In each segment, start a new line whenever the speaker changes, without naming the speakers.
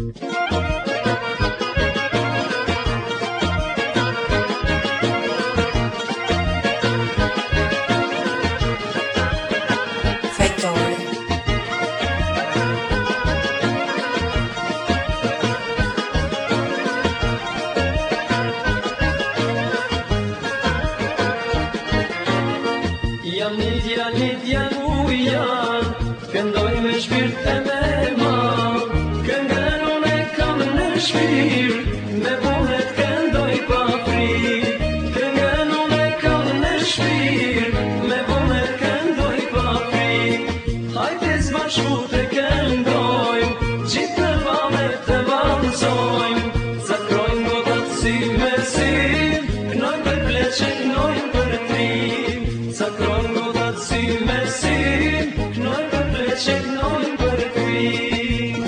Jam Lidja Lujan, këndoj me shpirt e me mal. Këngën unë e kam në shpirt, me vullnet këndoj pa frik. Këngën unë e kam në shpirt, me vullnet këndoj pa frik. Hajde s'bashku të këndojmë, gjithë në valet të valëzojmë. Zakrojmë gotat si me si, knojmë për pleqe, knojmë për trim. Zakrojmë gotat si me si, knojmë për pleqe, knojmë për trim.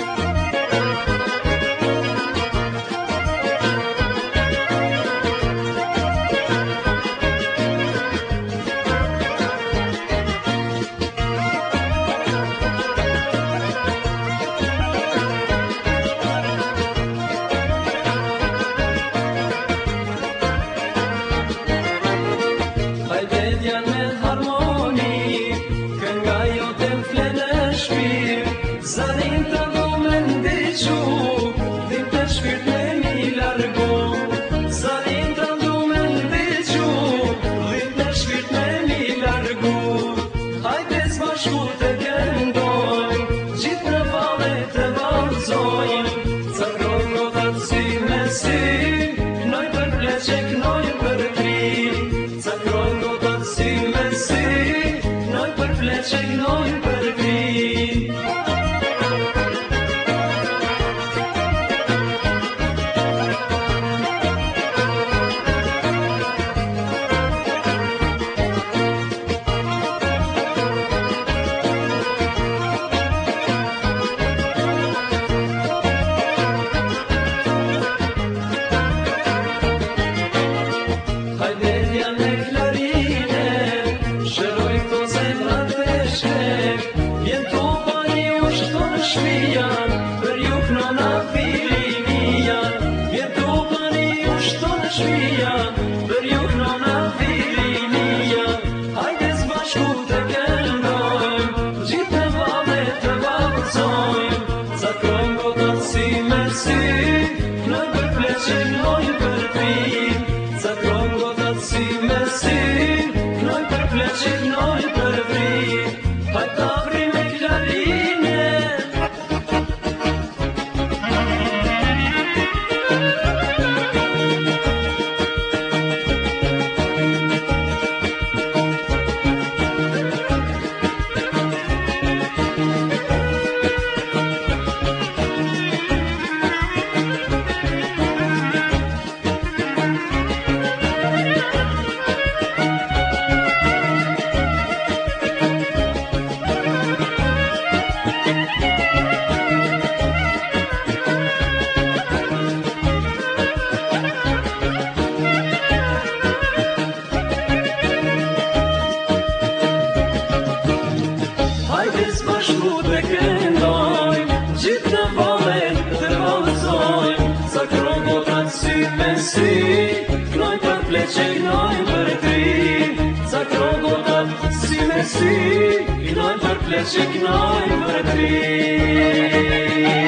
Hajde djanë me harmoni, kënga jote m'fle në shpirt. Zarin të do me ndiqu, dhim të shpirt me mi largu. Zarin të do me ndiqu, dhim të shpirt me mi largu. Hajde s'bashku të këndojmë, gjithë në valet të valëzojmë. Zakrojmë gotat si me si, knoj për pleqe, knoj për trim. Zakrojmë gotat si me si, knoj për pleqe, knoj për trim. Hajde djanë me klarine, shëroj këto zemrat e shkep. Vjen to pani u shto në shpija, për ju knona filimia. Vjen to pani u shto në shpija, për ju knona filimia. Hajde s'bashku të këndojmë, gjithë në valet të valëzojmë. Zakrojmë gotat si me si, knoj për pleqe, knoj për trim. Zakrojmë gotat si me si, knoj për pleqe, knoj për trim. Hajde ta vri me klarine. Hajde s'bashku të këndojmë, gjithë në valet të valëzojmë. Zakrojmë gotat si me si, knoj për pleqe, knoj për trim. Zakrojmë gotat si me si, knoj për pleqe, knoj për trim.